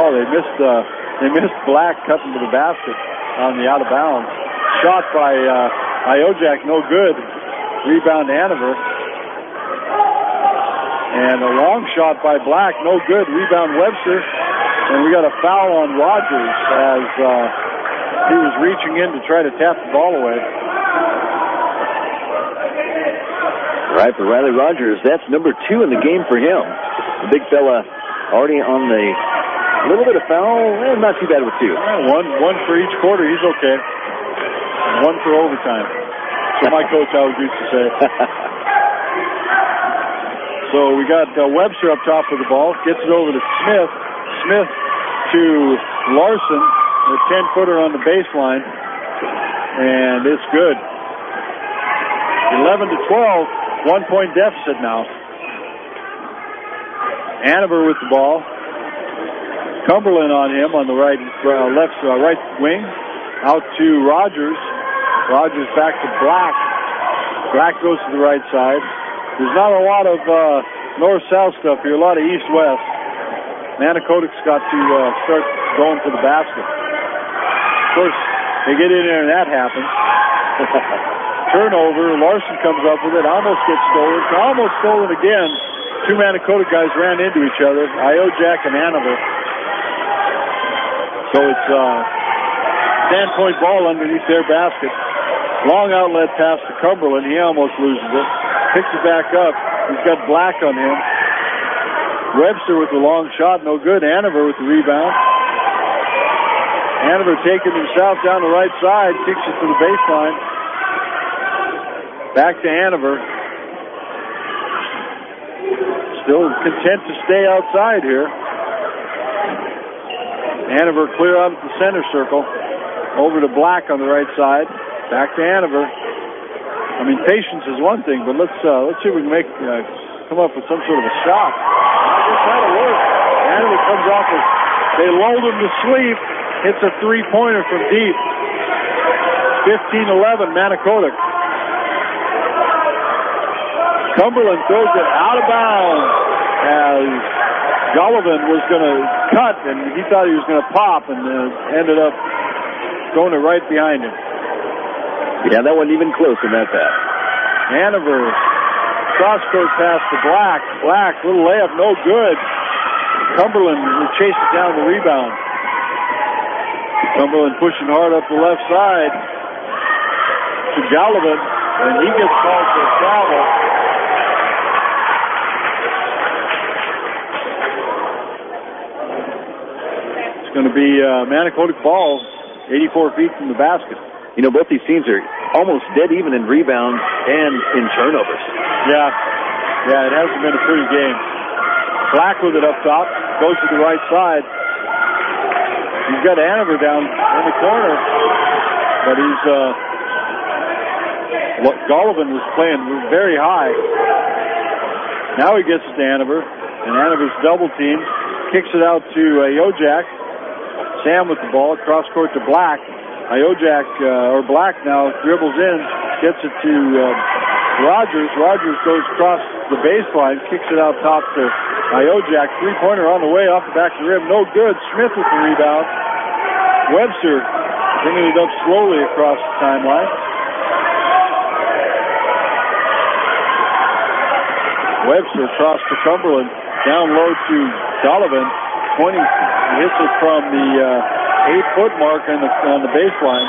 ball. They missed Black cutting to the basket on the out of bounds. Shot by Iojak, no good. Rebound to Hanover. And a long shot by Black, no good. Rebound Webster. And we got a foul on Rogers as he was reaching in to try to tap the ball away. Right for Riley Rogers. That's number 2 in the game for him. The big fella already on the little bit of foul. Not too bad with 2. One for each quarter. He's okay. One for overtime. So my coach always used to say. So we got Webster up top of the ball. Gets it over to Smith. Smith to Larson. A 10-footer on the baseline. And it's good. 11-12. 1-point deficit now. Hanover with the ball. Cumberland on him on the right wing. Out to Rogers. Rogers back to Black. Black goes to the right side. There's not a lot of north-south stuff here, a lot of east-west. Manicotic's got to start going for the basket. Of course, they get in there and that happens. Turnover, Larson comes up with it, almost gets stolen. Almost stolen again. 2 Manicotic guys ran into each other, Iojak and Hanover. So it's standpoint ball underneath their basket. Long outlet pass to Cumberland. He almost loses it. Picks it back up. He's got Black on him. Webster with the long shot, no good. Hanover with the rebound. Hanover taking himself down the right side, kicks it to the baseline. Back to Hanover. Still content to stay outside here. Hanover clear out at the center circle. Over to Black on the right side. Back to Hanover. I mean, patience is one thing, but let's see if we can come up with some sort of a shot. I guess that'll work. Hanover comes off it. They lulled him to sleep. Hits a 3-pointer from deep. 15-11, Manicottic. Cumberland throws it out of bounds as Gullivan was going to cut, and he thought he was going to pop, and ended up throwing it right behind him. Yeah, that wasn't even close in that pass. Hanover, cross-court pass to Black. Black, little layup, no good. Cumberland will chase it down the rebound. Cumberland pushing hard up the left side to Gullivan, and he gets called for a travel. It's going to be Manicottic ball, 84 feet from the basket. You know, both these teams are almost dead even in rebounds and in turnovers. Yeah, it hasn't been a pretty game. Black with it up top, goes to the right side. He's got Hanover down in the corner, but Gullivan was playing very high. Now he gets it to Hanover, and Hanover's double teamed, kicks it out to Iojak. Sam with the ball, cross court to Black. Iojak, or Black now, dribbles in, gets it to Rogers. Rogers goes across the baseline, kicks it out top to Iojak. 3-pointer on the way off the back of the rim, no good. Smith with the rebound. Webster bringing it up slowly across the timeline. Webster across to Cumberland, down low to Gullivan. 20 hits it from the 8-foot mark on the baseline.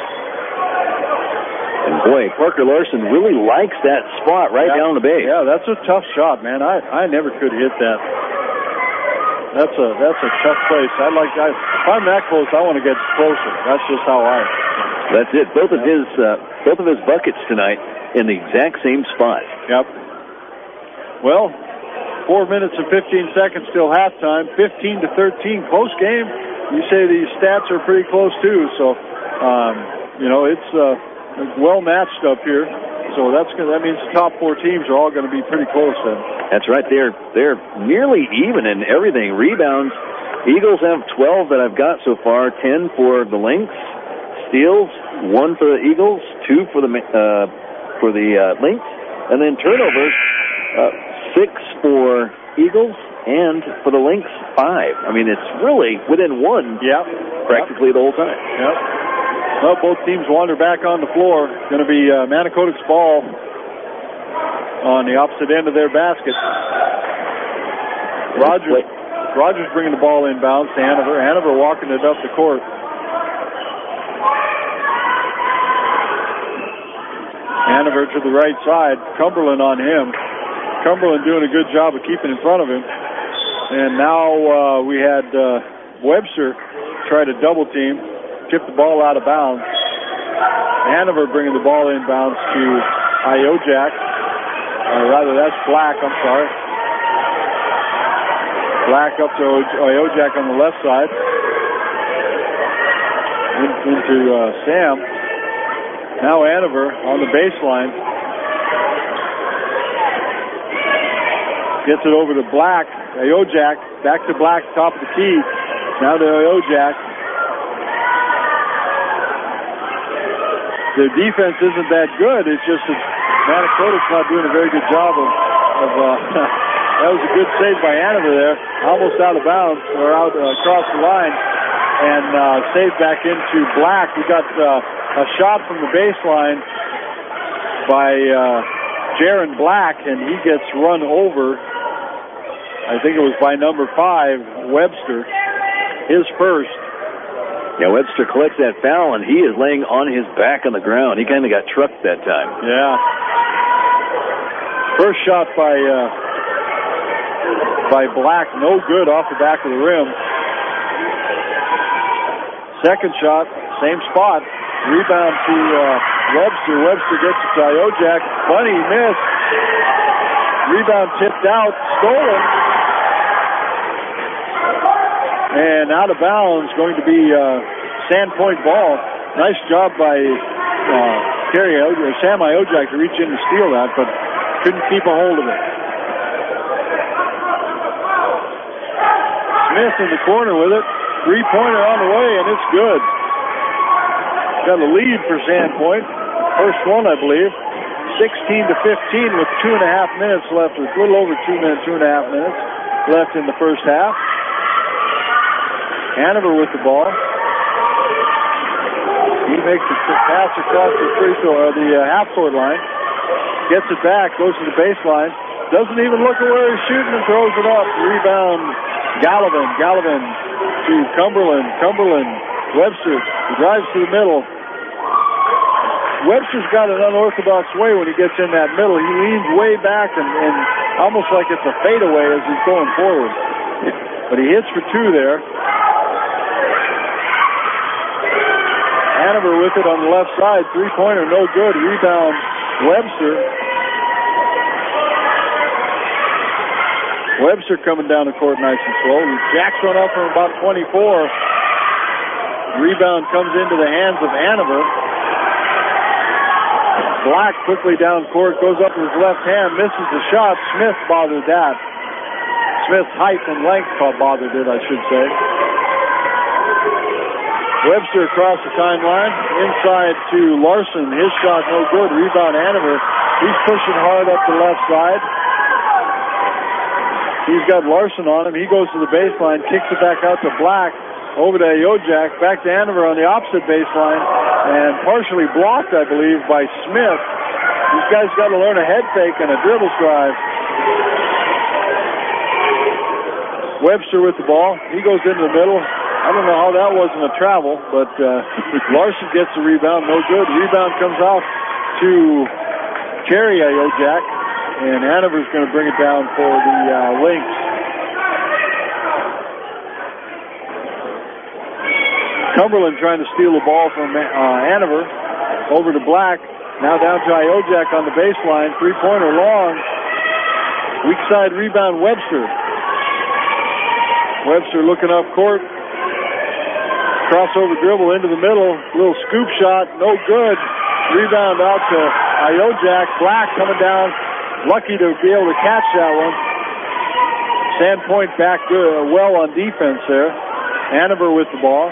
And boy, Parker Larson really likes that spot right down the base. Yeah, that's a tough shot, man. I never could hit that. That's a tough place. If I'm that close, I want to get closer. That's just how I. That's it. Both of his buckets tonight in the exact same spot. Yep. Well, 4 minutes and 15 seconds till halftime. 15-13, close game. You say these stats are pretty close too. So, it's well matched up here. So that means the top 4 teams are all going to be pretty close then. That's right. They're nearly even in everything. Rebounds, Eagles have 12 that I've got so far. 10 for the Lynx. Steals, 1 for the Eagles, 2 for the Lynx, and then turnovers, 6 for Eagles, and for the Lynx, 5. I mean, it's really within 1 practically the whole time. Yep. Well, both teams wander back on the floor. Going to be Manicotic's ball on the opposite end of their basket. Rogers bringing the ball inbounds to Hanover. Hanover walking it up the court. Hanover to the right side. Cumberland on him. Cumberland doing a good job of keeping in front of him. And now we had Webster try to double team, tip the ball out of bounds. Hanover bringing the ball inbounds to Iojak. Rather, that's Black, I'm sorry. Black up to Iojak on the left side. Into Sam. Now Hanover on the baseline. Gets it over to Black. Iojak back to Black, top of the key. Now to Iojak. Their defense isn't that good. It's just that Manicotic's not doing a very good job of that was a good save by Hanover there. Almost out of bounds, or out across the line. And saved back into Black. We got a shot from the baseline by Jaron Black, and he gets run over. I think it was by number 5, Webster. His first. Yeah, Webster collects that foul, and he is laying on his back on the ground. He kind of got trucked that time. Yeah. First shot by Black, no good off the back of the rim. Second shot, same spot. Rebound to Webster. Webster gets it to Iojak. Bunny missed. Rebound tipped out, stolen. And out of bounds, going to be Sandpoint ball. Nice job by Sam Iojak to reach in and steal that, but couldn't keep a hold of it. Smith in the corner with it. Three-pointer on the way, and it's good. Got a lead for Sandpoint. First one, I believe. 16-15 with 2.5 minutes left. A little over 2 minutes, 2.5 minutes left in the first half. Hanover with the ball. He makes the pass across the free throw, the half-court line. Gets it back, goes to the baseline. Doesn't even look at where he's shooting and throws it up. Rebound, Gallivan. Gallivan to Cumberland. Cumberland, Webster. He drives to the middle. Webster's got an unorthodox way when he gets in that middle. He leans way back and almost like it's a fadeaway as he's going forward. But he hits for 2 there. Hanover with it on the left side. Three-pointer, no good. Rebound, Webster. Webster coming down the court nice and slow. Jackson up from about 24. Rebound comes into the hands of Hanover. Black quickly down court, goes up with his left hand, misses the shot. Smith bothered that. Smith's height and length bothered it, I should say. Webster across the timeline, inside to Larson. His shot no good. Rebound Hanover. He's pushing hard up the left side. He's got Larson on him. He goes to the baseline, kicks it back out to Black. Over to Iojak, back to Hanover on the opposite baseline, and partially blocked, I believe, by Smith. These guys got to learn a head fake and a dribble drive. Webster with the ball. He goes into the middle. I don't know how that wasn't a travel, but Larson gets the rebound. No good. Rebound comes out to Terry Iojak, and Hanover's going to bring it down for the Lynx. Cumberland trying to steal the ball from Hanover. Over to Black. Now down to Iojak on the baseline. Three-pointer long. Weak side rebound, Webster. Webster looking up court. Crossover dribble into the middle. Little scoop shot. No good. Rebound out to Iojak. Black coming down. Lucky to be able to catch that one. Sandpoint back good, well on defense there. Hanover with the ball.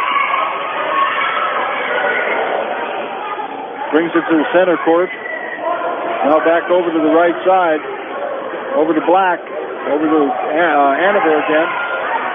Brings it to the center court. Now back over to the right side. Over to Black. Over to Hanover again.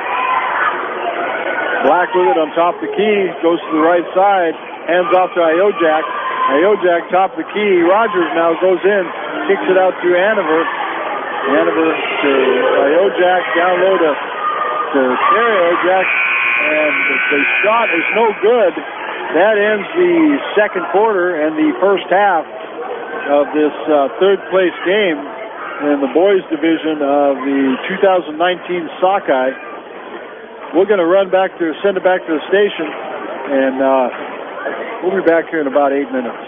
Black with it on top of the key, goes to the right side, hands off to Iojak. Iojak top of the key. Rogers now goes in, kicks it out to Hanover. Hanover to Iojak, down low to Terry Iojak, and the shot is no good. That ends the second quarter and the first half of this third place game in the boys division of the 2019 Sockeye. We're going to send it back to the station, and we'll be back here in about 8 minutes.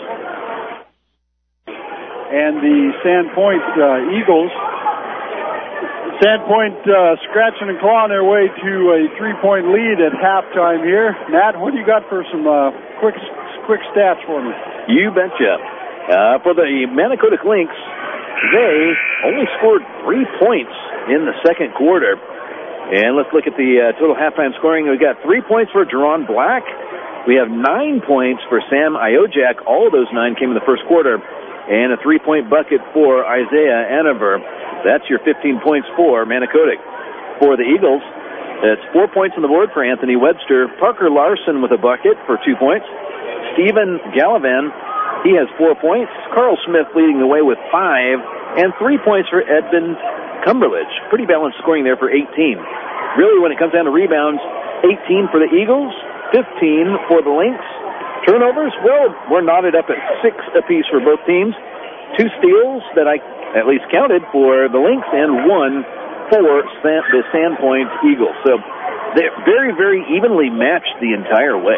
And the Sandpoint Eagles, Sandpoint scratching and clawing their way to a 3-point lead at halftime here. Matt, what do you got for some quick stats for me? You betcha. For the Manicodic Lynx, they only scored 3 points in the second quarter. And let's look at the total halftime scoring. We've got 3 points for Jerron Black. We have 9 points for Sam Iojak. All of those 9 came in the first quarter. And a 3-point bucket for Isaiah Hanover. That's your 15 points for Manicodic. For the Eagles, it's 4 points on the board for Anthony Webster. Parker Larson with a bucket for 2 points. Stephen Gallivan, he has 4 points. Carl Smith leading the way with 5. And 3 points for Edmund Cumberledge. Pretty balanced scoring there for 18. Really, when it comes down to rebounds, 18 for the Eagles, 15 for the Lynx. Turnovers, well, we're knotted up at 6 apiece for both teams. 2 steals that I at least counted for the Lynx, and 1 for the Sandpoint Eagles. So they're very, very evenly matched the entire way.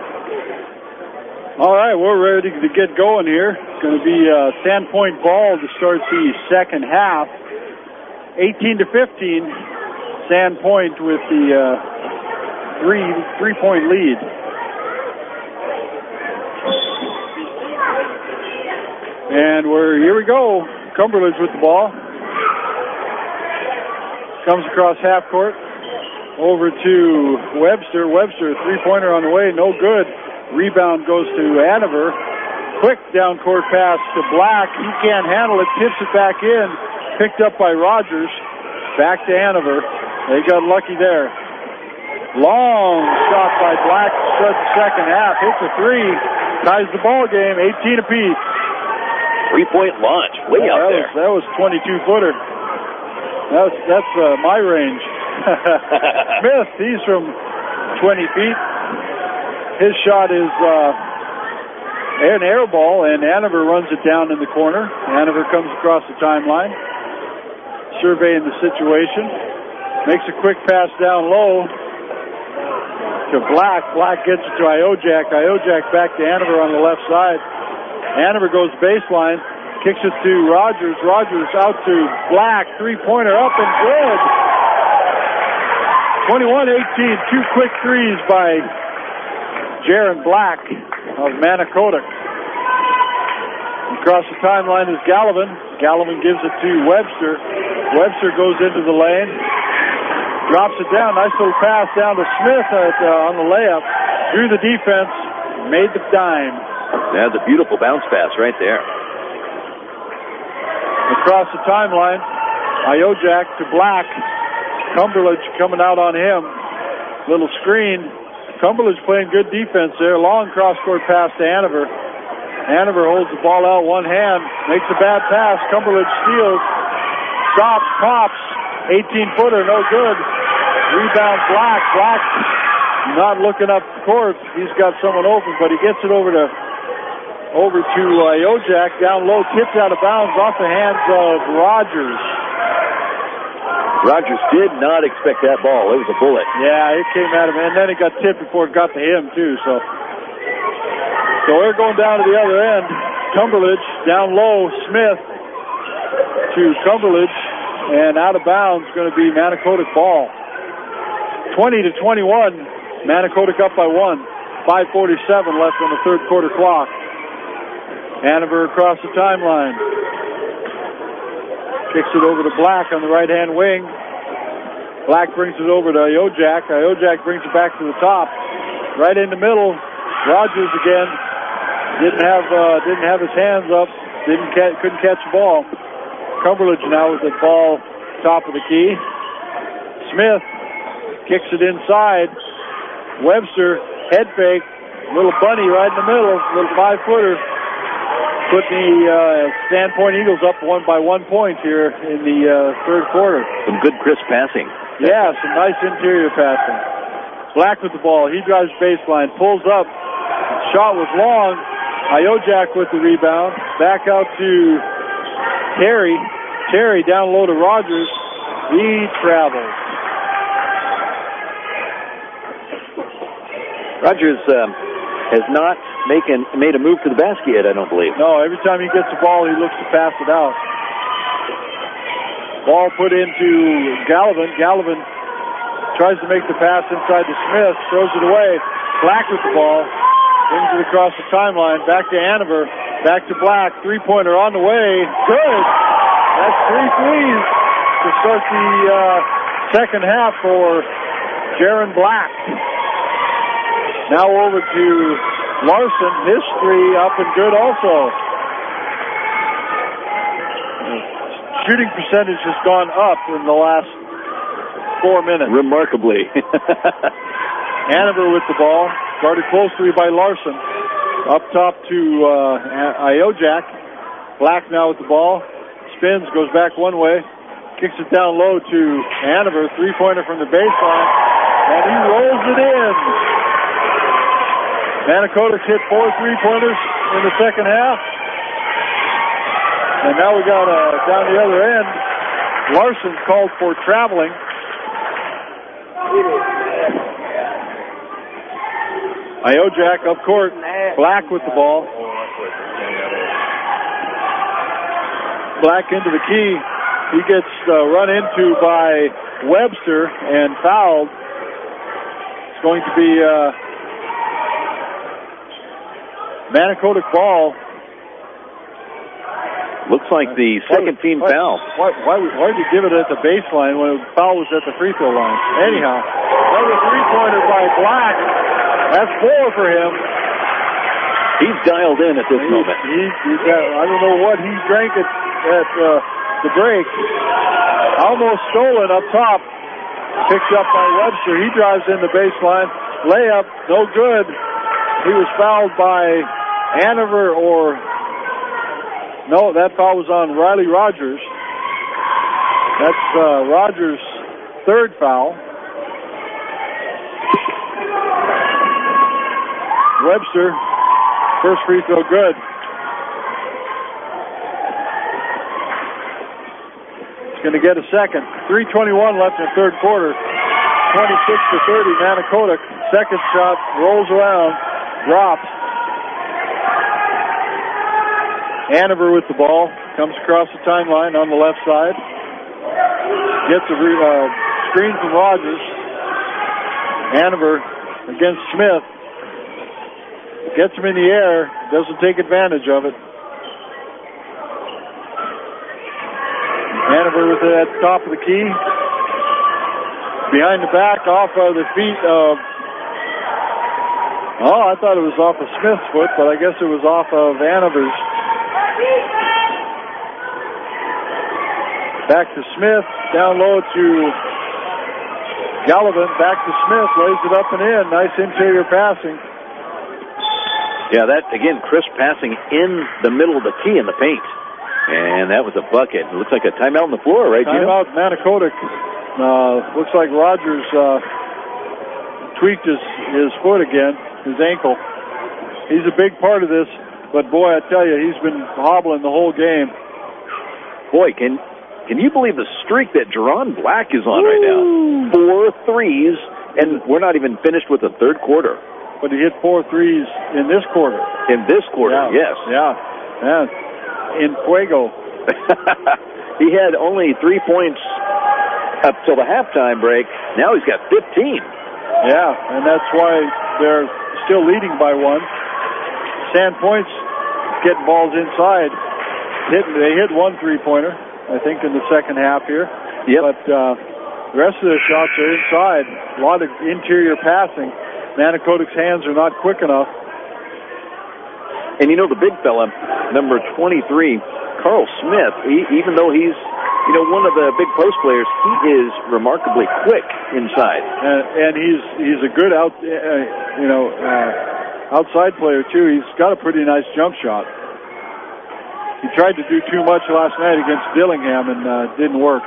All right, we're ready to get going here. It's going to be Sandpoint ball to start the second half. 18-15, Sandpoint with the three-point lead. And here we go. Cumberledge with the ball. Comes across half court. Over to Webster. Webster, three-pointer on the way, no good. Rebound goes to Hanover. Quick down court pass to Black. He can't handle it. Tips it back in. Picked up by Rogers. Back to Hanover. They got lucky there. Long shot by Black to start the second half. Hits a three. Ties the ball game. 18 apiece. 3-point launch. Way out there. That was 22-footer. That's my range. Smith, he's from 20 feet. His shot is an air ball, and Hanover runs it down in the corner. Hanover comes across the timeline, surveying the situation. Makes a quick pass down low to Black. Black gets it to Iojak. Iojak back to Hanover on the left side. Hanover goes baseline, kicks it to Rogers. Rogers out to Black. Three-pointer up and good. 21-18. 2 quick threes by Jaron Black of Manicodic. Across the timeline is Gallivan. Gallivan gives it to Webster. Webster goes into the lane. Drops it down. Nice little pass down to Smith on the layup. Drew the defense. Made the dime. That's a beautiful bounce pass right there. Across the timeline, Iojak to Black. Cumberledge coming out on him. Little screen. Cumberledge playing good defense there. Long cross-court pass to Hanover. Hanover holds the ball out one hand. Makes a bad pass. Cumberledge steals. Stops, pops. 18-footer, no good. Rebound Black. Black not looking up the court. He's got someone open, but he gets it over to Iojak. Down low, tipped out of bounds off the hands of Rogers. Rogers did not expect that ball. It was a bullet. Yeah, it came at him, and then it got tipped before it got to him, too. So we're going down to the other end. Cumberledge down low. Smith to Cumberledge, and out of bounds going to be Manicodic ball. 20-21. Manicodic up by 1. 5:47 left on the third quarter clock. Hanover across the timeline. Kicks it over to Black on the right-hand wing. Black brings it over to Iojak. Iojak brings it back to the top. Right in the middle. Rogers again. Didn't have his hands up. Couldn't catch the ball. Cumberledge now with the ball top of the key. Smith kicks it inside. Webster, head fake, little bunny right in the middle, little 5-footer. Putting the Sandpoint Eagles up by 1 point here in the third quarter. Some good crisp passing. Yeah, some nice interior passing. Black with the ball. He drives baseline, pulls up. Shot was long. Iojak with the rebound. Back out to Terry. Terry down low to Rogers. He travels. Rogers has not made a move to the basket yet, I don't believe. No, every time he gets the ball, he looks to pass it out. Ball put into Gallivan. Gallivan tries to make the pass inside to Smith, throws it away. Black with the ball, brings it across the timeline, back to Hanover, back to Black, three-pointer on the way. Good! That's 3 threes to start the second half for Jaron Black. Now over to Larson, his 3 up and good also. Shooting percentage has gone up in the last 4 minutes. Remarkably. Hanover with the ball, guarded closely by Larson. Up top to Iojak. Black now with the ball. Spins, goes back one way. Kicks it down low to Hanover. Three-pointer from the baseline. And he rolls it in. Manicotic hit 4 3-pointers in the second half. And now we got down the other end. Larson called for traveling. Iojak up court. Black with the ball. Black into the key. He gets run into by Webster and fouled. It's going to be Manicotic ball. Looks like the second team foul. Why did you give it at the baseline when the foul was at the free throw line? Anyhow, another three-pointer by Black. That's 4 for him. He's dialed in at this moment. I don't know what he drank at the break. Almost stolen up top. Picked up by Webster. He drives in the baseline. Layup, no good. He was fouled by Hanover no, that foul was on Riley Rogers. That's Rogers' third foul. Webster, first free throw good. He's going to get a second. 3:21 left in the third quarter. 26-30, Manicotic. Second shot rolls around, drops. Hanover with the ball, comes across the timeline on the left side. Gets a screen from Rogers. Hanover against Smith. Gets him in the air, doesn't take advantage of it. Hanover with it at the top of the key. Behind the back, off of the feet of... I thought it was off of Smith's foot, but I guess it was off of Hanover's. Back to Smith, down low to Gallivan, back to Smith, lays it up and in. Nice interior passing. Yeah, that, again, crisp passing in the middle of the key in the paint. And that was a bucket. It looks like a timeout on the floor, right, Gino? Timeout, Manicotic. Looks like Rogers tweaked his foot again, his ankle. He's a big part of this, but boy, I tell you, he's been hobbling the whole game. Boy, can you believe the streak that Jaron Black is on right now? 4 threes, and we're not even finished with the third quarter. But he hit 4 threes in this quarter. In this quarter, yes. Yeah. In fuego. He had only 3 points up till the halftime break. Now he's got 15. Yeah, and that's why they're still leading by 1. Sandpoint's getting balls inside. They hit 1 3-pointer, I think, in the second half here. Yep. But the rest of the shots are inside. A lot of interior passing. Manicotic's hands are not quick enough. And you know the big fella, number 23, Carl Smith, even though he's one of the big post players. He is remarkably quick inside, and he's a good outside player too. He's got a pretty nice jump shot. He tried to do too much last night against Dillingham and didn't work.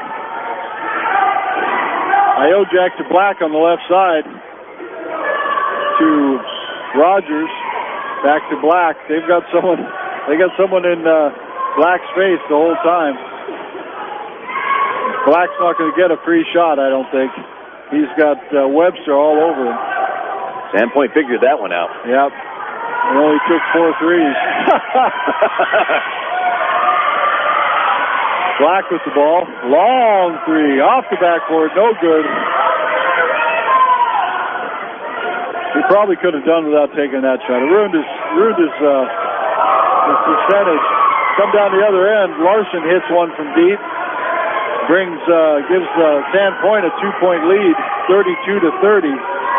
Iojak to Black on the left side. To Rogers. Back to Black. They got someone in Black's face the whole time. Black's not going to get a free shot, I don't think. He's got Webster all over him. Sandpoint figured that one out. Yep. He only took 4 threes. Black with the ball. Long three. Off the backboard. No good. He probably could have done without taking that shot. It ruined his percentage. Come down the other end. Larson hits one from deep. Gives Sandpoint a 2-point lead, 32-30.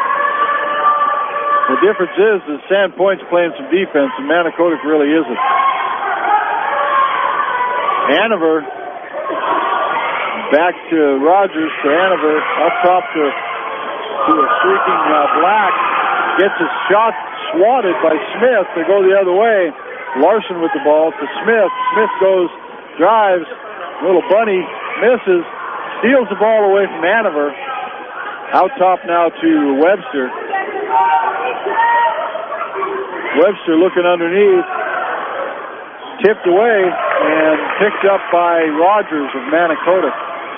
The difference is Sandpoint's playing some defense, and Manicodic really isn't. Hanover back to Rogers, to Hanover, up top to a streaking Black. Gets his shot swatted by Smith. They go the other way. Larson with the ball to Smith. Smith goes, drives. Little bunny misses. Steals the ball away from Hanover. Out top now to Webster. Webster looking underneath. Tipped away and picked up by Rogers of Manicodic.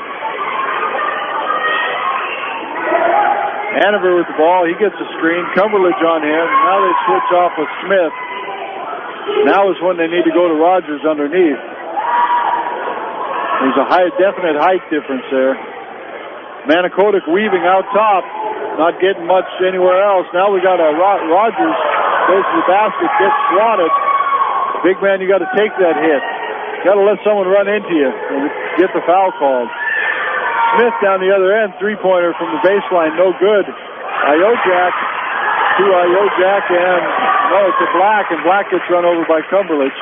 Hanover with the ball. He gets a screen. Cumberledge on him. Now they switch off with Smith. Now is when they need to go to Rogers underneath. There's a definite height difference there. Manicodic weaving out top. Not getting much anywhere else. Now we got a Rogers. Goes to the basket. Gets swatted. Big man, you got to take that hit. Got to let someone run into you and get the foul called. Smith down the other end, three-pointer from the baseline, no good. Iojak to Iojak and to Black, and Black gets run over by Cumberledge.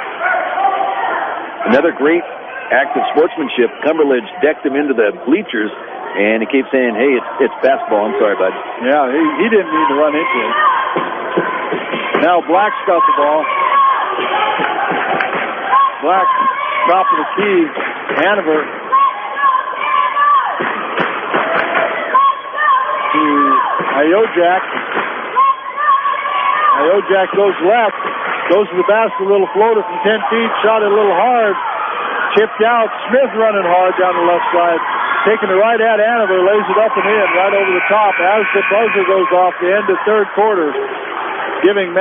Another great act of sportsmanship. Cumberledge decked him into the bleachers, and he keeps saying, "Hey, it's basketball. I'm sorry, bud." Yeah, he didn't mean to run into him. Now Black's got the ball. Black, top of the key. Hanover to Iojak. Iojak goes left. Goes to the basket, a little floater from 10 feet. Shot it a little hard. Chipped out. Smith running hard down the left side. Taking it right at Hanover. Lays it up and in right over the top as the buzzer goes off the end of third quarter. Giving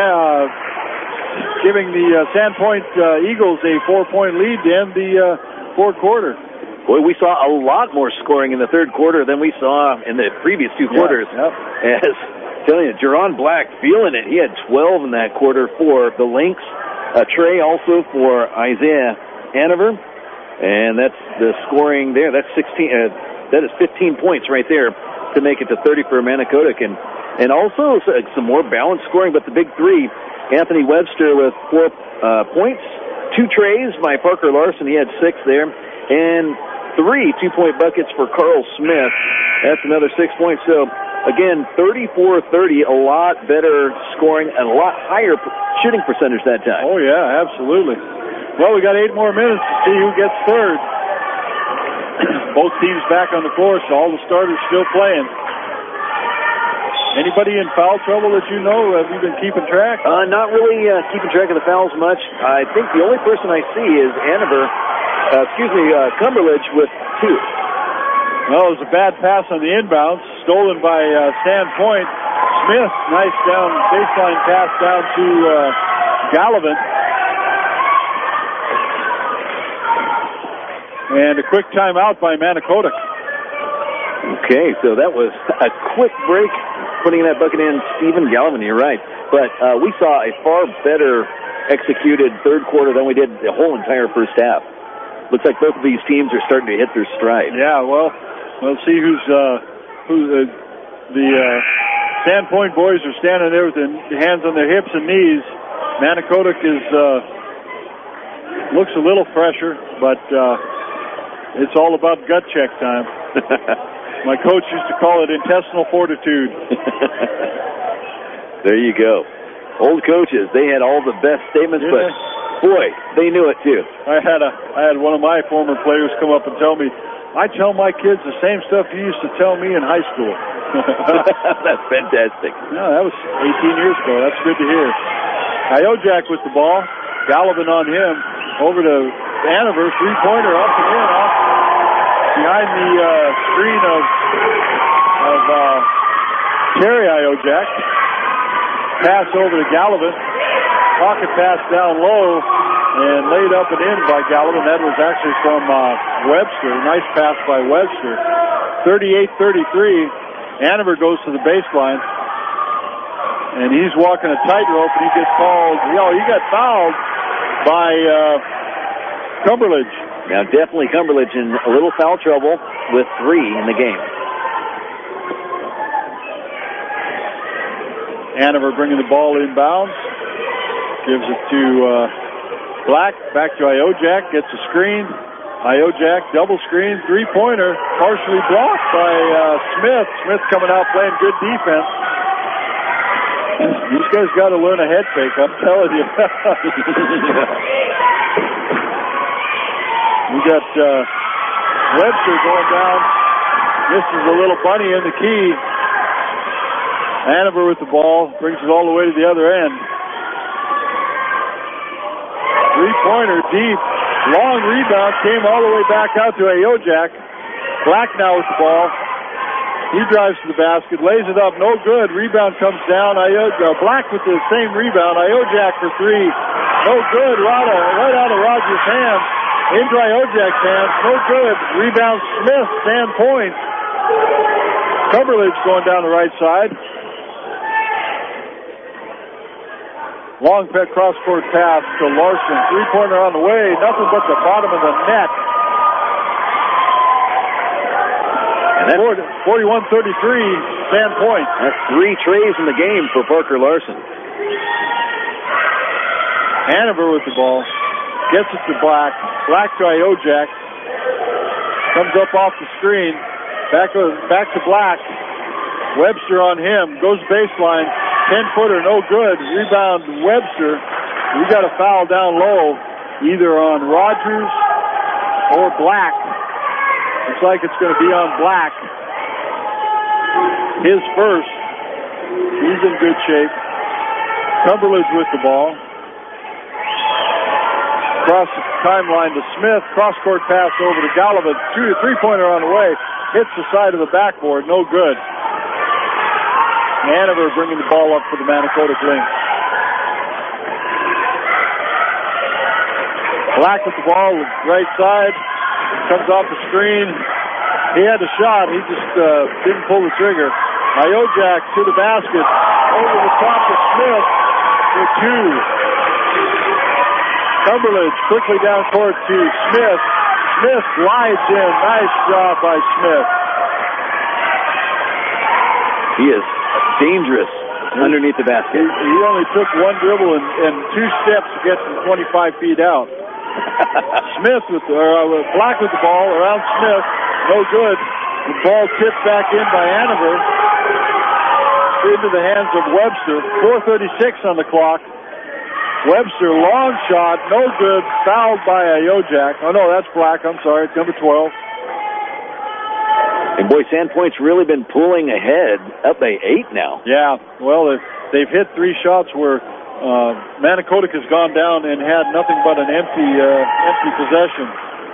the Sandpoint Eagles a 4-point lead to end the fourth quarter. Boy, we saw a lot more scoring in the third quarter than we saw in the previous two quarters. Yep. As telling you, Jerron Black feeling it. He had 12 in that quarter for the Lynx. Trey also for Isaiah Hanover. And that's the scoring there. That's 16. That is 15 points right there to make it to 30 for Manicodic. And also some more balanced scoring, but the big three, Anthony Webster with 4 points, 2 trays by Parker Larson. He had 6 there. And 3 2-point buckets for Carl Smith. That's another 6 points. So, again, 34-30, a lot better scoring and a lot higher shooting percentage that time. Oh, yeah, absolutely. Well, we got 8 more minutes to see who gets third. Both teams back on the course, all the starters still playing. Anybody in foul trouble that you know? Have you been keeping track? Not really keeping track of the fouls much. I think the only person I see is Cumberledge with 2. Well, it was a bad pass on the inbounds, stolen by Sandpoint. Smith, nice down baseline pass down to Gallivan. And a quick timeout by Manicodic. Okay, so that was a quick break, putting that bucket in. Stephen Gallivan, you're right. But we saw a far better executed third quarter than we did the whole entire first half. Looks like both of these teams are starting to hit their stride. Yeah, well, we'll see who's the Sandpoint boys are standing there with their hands on their hips and knees. Manicodic looks a little fresher, but It's all about gut check time. My coach used to call it intestinal fortitude. There you go. Old coaches, they had all the best statements, but boy, they knew it too. I had one of my former players come up and tell me, I tell my kids the same stuff you used to tell me in high school. That's fantastic. No, that was 18 years ago. That's good to hear. Iojak with the ball. Gallivan on him. Over to Hanover. Three-pointer up and in. Off behind the screen of Terry Iojak. Pass over to Gallivan. Pocket pass down low and laid up and in by Gallivan. That was actually from Webster. Nice pass by Webster. 38-33. Hanover goes to the baseline. And he's walking a tightrope, and he gets called. He got fouled by Cumberledge. Now, definitely Cumberledge in a little foul trouble with 3 in the game. Hanover bringing the ball inbounds. Gives it to Black. Back to Iojak. Gets a screen. Iojak, double screen. Three-pointer. Partially blocked by Smith. Smith coming out playing good defense. These guys got to learn a head fake, I'm telling you. We got Webster going down. This is a little bunny in the key. Hanover with the ball. Brings it all the way to the other end. Three-pointer deep. Long rebound. Came all the way back out to Iojak. Black now with the ball. He drives to the basket, lays it up, no good. Rebound comes down. Black with the same rebound. Iojak for 3, no good. Right out of Rogers' hands, into Iojak's hands, no good. Rebound Smith, Sandpoint. Cumberledge going down the right side. Long cross-court pass to Larson. Three-pointer on the way. Nothing but the bottom of the net. 41-33, Sandpoint. That's 3 trays in the game for Parker Larson. Hanover with the ball. Gets it to Black. Black to Iojak. Comes up off the screen. Back to Black. Webster on him. Goes baseline. 10-footer, no good. Rebound Webster. We got a foul down low, either on Rogers or Black. Looks like it's going to be on Black. His first. He's in good shape. Cumberledge with the ball. Across the timeline to Smith. Cross-court pass over to Gallivan. Three-pointer on the way. Hits the side of the backboard. No good. Hanover bringing the ball up for the Manicota Lynx. Black with the ball, right side. Comes off the screen. He had a shot. He just didn't pull the trigger. Iojak to the basket. Over the top of Smith for 2. Cumberledge quickly down court to Smith. Smith slides in. Nice job by Smith. He is dangerous underneath the basket. He only took one dribble and 2 steps to get from 25 feet out. Smith Black with the ball around Smith. No good. The ball tipped back in by Hanover. Into the hands of Webster. 4:36 on the clock. Webster, long shot, no good. Fouled by Iojak. Oh, no, that's Black. I'm sorry. It's number 12. And, boy, Sandpoint's really been pulling ahead. Up by 8 now. Yeah, well, they've hit 3 shots where Manicota has gone down and had nothing but an empty possession.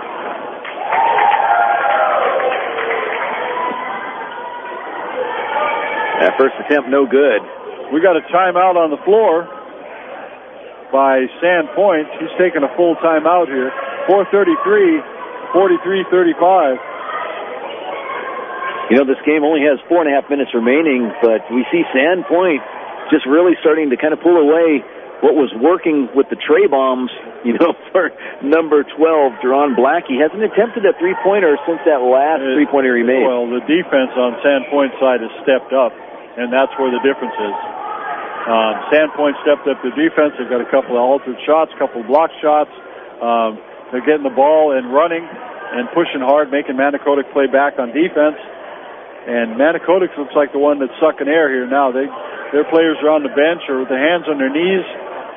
That first attempt, no good. We got a timeout on the floor by Sandpoint. He's taking a full timeout here. 4:33, 43-35. You know, this game only has 4.5 minutes remaining, but we see Sandpoint just really starting to kind of pull away what was working with the tray bombs, for number 12, Deron Black. He hasn't attempted a three-pointer since that last three-pointer he made. Well, the defense on Sandpoint's side has stepped up, and that's where the difference is. Sandpoint stepped up the defense. They've got a couple of altered shots, a couple of block shots. They're getting the ball and running. and pushing hard, making Manicodic play back on defense. And Manicodic looks like the one that's sucking air here now. Their players are on the bench or with their hands on their knees.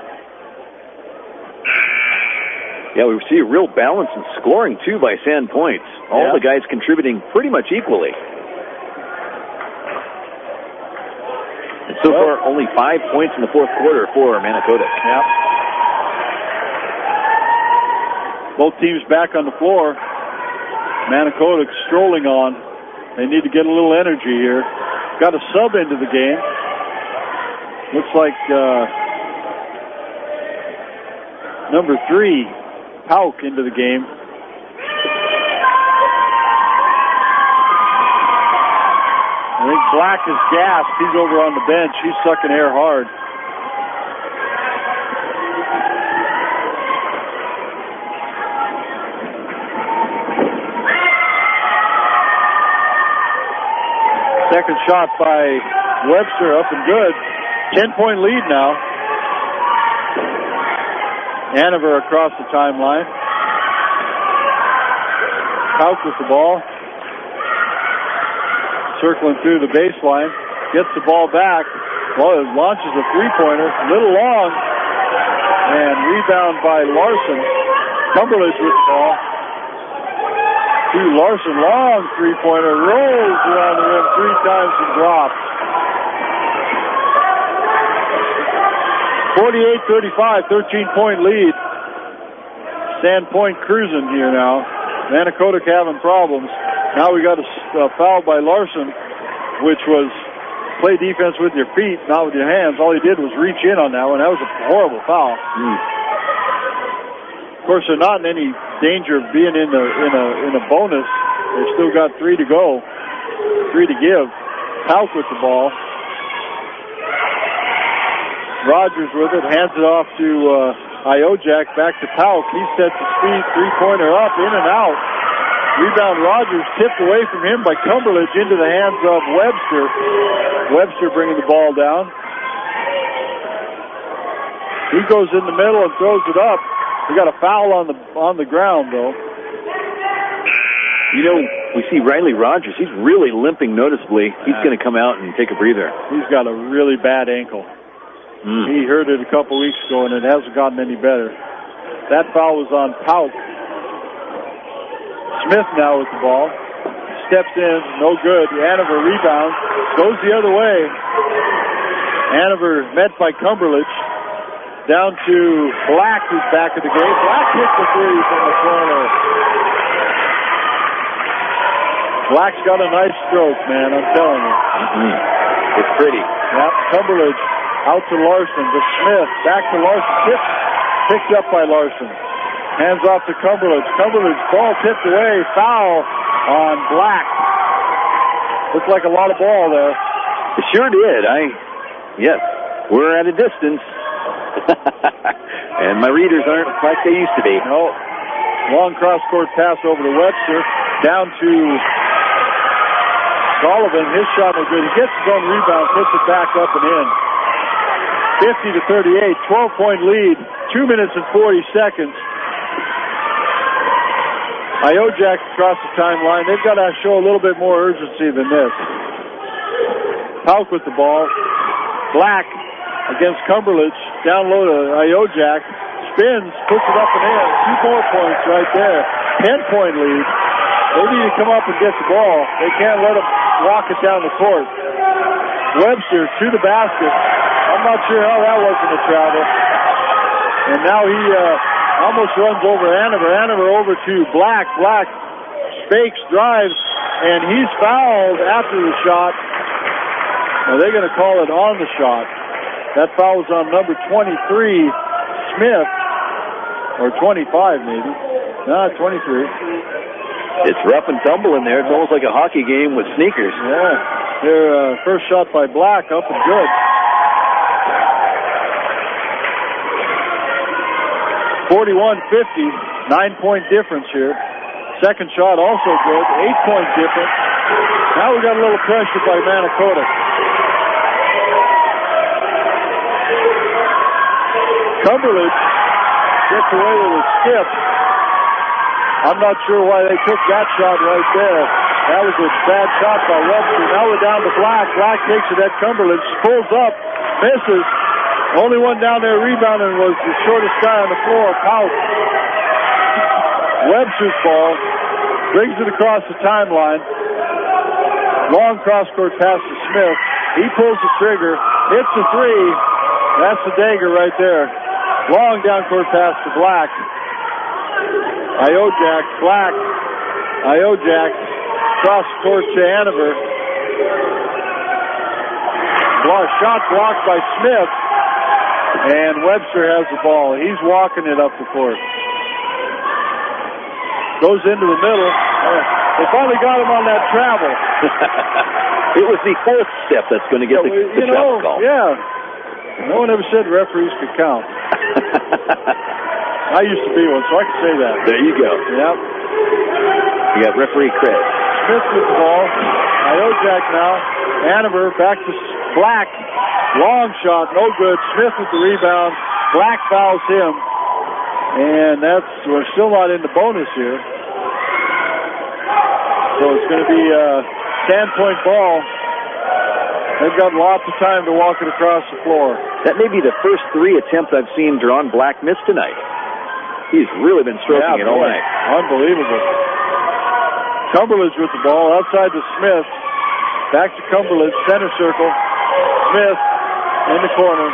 Yeah, we see a real balance in scoring, too, by Sandpoint. All the guys contributing pretty much equally. And so far, only 5 points in the fourth quarter for Manicodic. Yeah. Both teams back on the floor. Manicodic strolling on. They need to get a little energy here. Got a sub into the game. Looks like number 3, Pauk, into the game. I think Black is gassed. He's over on the bench. He's sucking air hard. Second shot by Webster, up and good. 10-point lead now. Hanover across the timeline. Pauk with the ball. Circling through the baseline. Gets the ball back. Well, it launches a three-pointer. A little long. And rebound by Larson. Cumberledge with the ball. To Larson, long three-pointer. Rolls around the rim 3 times and drops. 48-35, 13-point lead. Sandpoint cruising here now. Manicodic having problems. Now we got a foul by Larson, which was play defense with your feet, not with your hands. All he did was reach in on that one. That was a horrible foul. Of course, they're not in any danger of being in a bonus. They've still got 3 to go, 3 to give. Pauk with the ball. Rogers with it, hands it off to Iojak, back to Pauk. He sets the speed, three-pointer up, in and out. Rebound Rogers, tipped away from him by Cumberledge into the hands of Webster. Webster bringing the ball down. He goes in the middle and throws it up. We got a foul on the ground, though. You know, we see Riley Rogers. He's really limping noticeably. He's going to come out and take a breather. He's got a really bad ankle. He hurt it a couple weeks ago, and it hasn't gotten any better. That foul was on Pauk. Smith now with the ball. Steps in, no good. Hanover rebounds. Goes the other way. Hanover met by Cumberledge. Down to Black, who's back at the game. Black hits the three from the corner. Black's got a nice stroke, man, I'm telling you. It's pretty. Yep, Cumberledge out to Larson, to Smith, back to Larson. Picked up by Larson. Hands off to Cumberledge. Cumberledge, ball tipped away. Foul on Black. Looked like a lot of ball there. It sure did. Yes, we're at a distance. And my readers aren't like they used to be. No. Long cross-court pass over to Webster. Down to Sullivan. His shot was good. He gets his own rebound, puts it back up and in. 50-38, 12-point lead. 2 minutes and 40 seconds. Iojak across the timeline. They've got to show a little bit more urgency than this. Pauk with the ball. Black against Cumberledge. Down low to Iojak. Spins, puts it up and in. 2 more points right there. 10-point lead. They need to come up and get the ball. They can't let them walk it down the court. Webster to the basket. I'm not sure how that wasn't a travel. And now he almost runs over Hanover. Hanover over to Black. Black fakes, drives, and he's fouled after the shot. Now they're going to call it on the shot. That foul was on number 23, Smith. Or 25, maybe. No, 23. It's rough and tumble in there. It's almost like a hockey game with sneakers. Yeah. Their first shot by Black, up and good. 41-50, 9-point difference here. Second shot also good, 8-point difference. Now we got a little pressure by Manicodic. Cumberledge gets away with a skip. I'm not sure why they took that shot right there. That was a bad shot by Webster. Now we're down to Black. Black takes it at Cumberland. Pulls up. Misses. Only one down there rebounding was the shortest guy on the floor, Pout. Webster's ball. Brings it across the timeline. Long cross-court pass to Smith. He pulls the trigger. Hits the three. That's the dagger right there. Long down-court pass to Black. Iojak. Black. Iojak. Cross-court to Hanover. Shot blocked by Smith. And Webster has the ball. He's walking it up the court. Goes into the middle. They finally got him on that travel. It was the fourth step that's going to get the shot call. Yeah. No one ever said referees could count. I used to be one, so I can say that. There you go. Yep. You got referee credit. Smith with the ball. Iojak now. Hanover back to Black. Long shot, no good. Smith with the rebound. Black fouls him. And we're still not in the bonus here. So it's going to be a standpoint ball. They've got lots of time to walk it across the floor. That may be the first three attempts I've seen Deron Black miss tonight. He's really been stroking it all night. Unbelievable. Cumberland's with the ball outside to Smith. Back to Cumberland, center circle. Smith in the corner.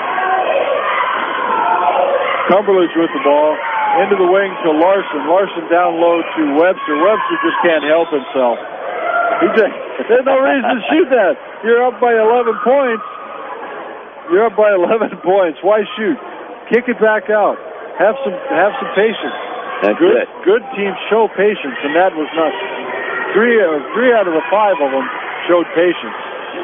Cumberland's with the ball. Into the wing to Larson. Larson down low to Webster. Webster just can't help himself. There's no reason to shoot that. You're up by 11 points. You're up by 11 points. Why shoot? Kick it back out. Have some patience. That's good. Good teams show patience, and that was not. Three out of the 5 of them showed patience.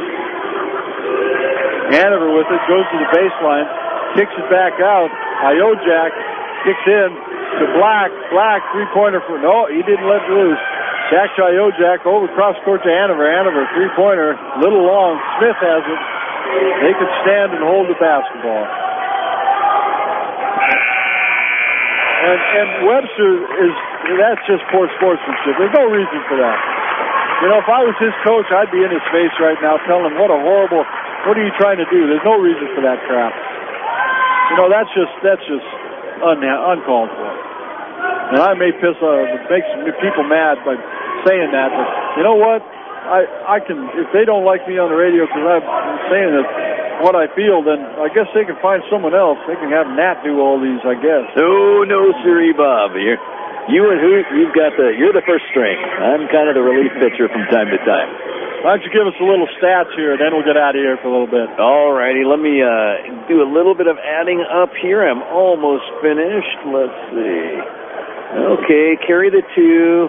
Hanover with it, goes to the baseline, kicks it back out. Iojak kicks in to Black. Black, three-pointer for, no, he didn't let it loose. Back to Iojak, over cross-court to Hanover. Hanover, three-pointer, little long. Smith has it. They can stand and hold the basketball. And Webster that's just poor sportsmanship. There's no reason for that. You know, if I was his coach, I'd be in his face right now telling him what are you trying to do? There's no reason for that crap. You know, that's just uncalled for. And I may make some people mad by saying that, but you know what? I can, if they don't like me on the radio because I'm saying what I feel, then I guess they can find someone else. They can have Nat do all these, I guess. No, sirree, Bob. You and Hoot, you're the first string. I'm kind of the relief pitcher from time to time. Why don't you give us a little stats here, then we'll get out of here for a little bit. All righty, let me do a little bit of adding up here. I'm almost finished. Let's see. Okay, carry the 2.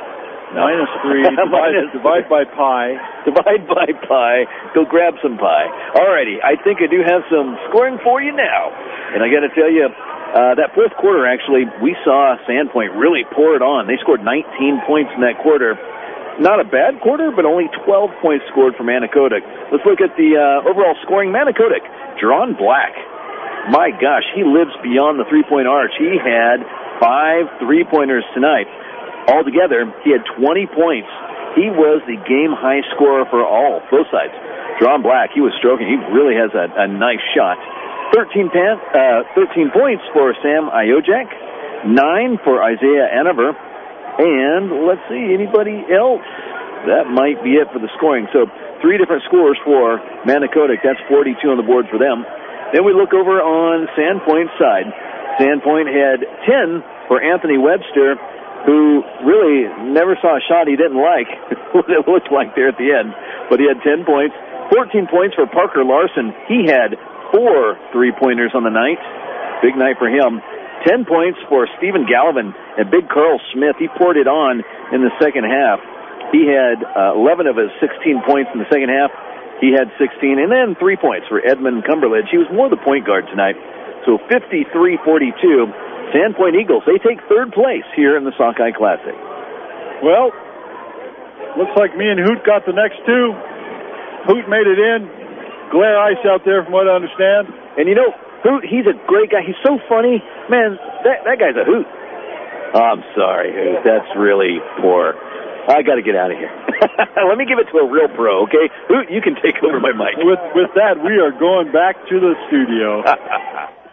-3. Divide by pi. Divide by pi. Go grab some pie. All righty, I think I do have some scoring for you now. And I got to tell you, that fourth quarter, actually, we saw Sandpoint really pour it on. They scored 19 points in that quarter. Not a bad quarter, but only 12 points scored for Manicodic. Let's look at the overall scoring. Manicodic, Deron Black. My gosh, he lives beyond the three-point arch. He had 5 3-pointers tonight. Altogether, he had 20 points. He was the game-high scorer for both sides. Deron Black, he was stroking. He really has a nice shot. 13 points for Sam Iojak, 9 for Isaiah Hanover. And let's see, anybody else? That might be it for the scoring. So 3 different scores for Manicodic. That's 42 on the board for them. Then we look over on Sandpoint's side. Sandpoint had 10 for Anthony Webster, who really never saw a shot he didn't like, what it looked like there at the end. But he had 10 points. 14 points for Parker Larson. He had 4 3-pointers on the night. Big night for him. 10 points for Stephen Gallivan and Big Carl Smith. He poured it on in the second half. He had 11 of his 16 points in the second half. He had 16. And then 3 points for Edmund Cumberledge. He was more the point guard tonight. So 53-42. Sandpoint Eagles, they take third place here in the Sockeye Classic. Well, looks like me and Hoot got the next 2. Hoot made it in. Glare ice out there from what I understand. And you know, Hoot, he's a great guy. He's so funny. Man, that guy's a hoot. I'm sorry, Hoot. That's really poor. I got to get out of here. Let me give it to a real pro, okay? Hoot, you can take over my mic. With that, we are going back to the studio.